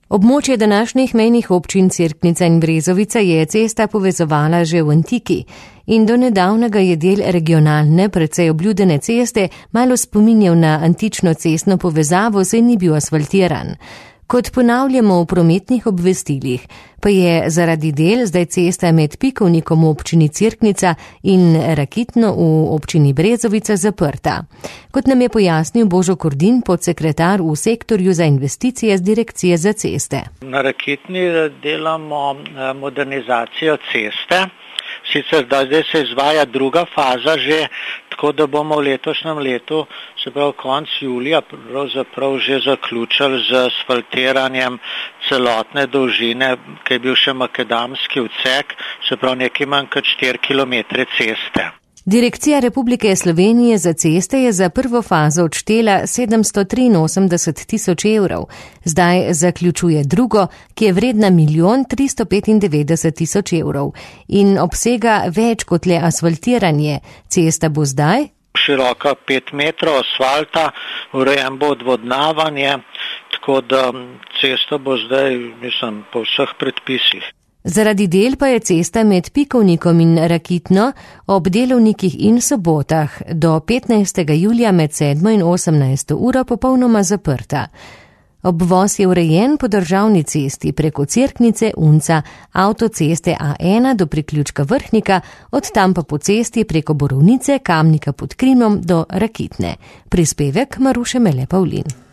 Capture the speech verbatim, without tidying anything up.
Območje današnjih mejnih občin Cerknica in Brezovica je cesta povezovala že v antiki in do nedavnega je del regionalne, precej obljudene ceste malo spominjal na antično cestno povezavo, saj ni bil asfaltiran. Kot ponavljamo v prometnih obvestilih, pa je zaradi del zdaj cesta med Pikovnikom v občini Cerknica in Rakitno v občini Brezovica zaprta. Kot nam je pojasnil Božo Kordin, podsekretar v sektorju za investicije z direkcije za ceste. Na Rakitni delamo modernizacijo ceste. Sicer da zdaj se izvaja druga faza že, tako da bomo v letošnjem letu, se pravi konec julija, pravzaprav že zaključili z asfaltiranjem celotne dolžine, ki je bil še makadamski odsek, se pravi nekaj manj kot štiri kilometre ceste. Direkcija Republike Slovenije za ceste je za prvo fazo odštela sedemsto triinosemdeset tisoč evrov, zdaj zaključuje drugo, ki je vredna milijon tristo petindevetdeset tisoč evrov in obsega več kot le asfaltiranje. Cesta bo zdaj široka pet metrov asfalta, urejen bo odvodnavanje, tako da cesta bo zdaj, mislim, po vseh predpisih. Zaradi del pa je cesta med Pikovnikom in Rakitno ob delovnikih in sobotah do petnajstega julija med sedmo in osemnajsto uro popolnoma zaprta. Obvoz je urejen po državni cesti preko Cerknice, Unca, avtoceste A ena do priključka Vrhnika, od tam pa po cesti preko Borovnice, Kamnika pod Krimom do Rakitne. Prispevek Maruše Mele Pavlin.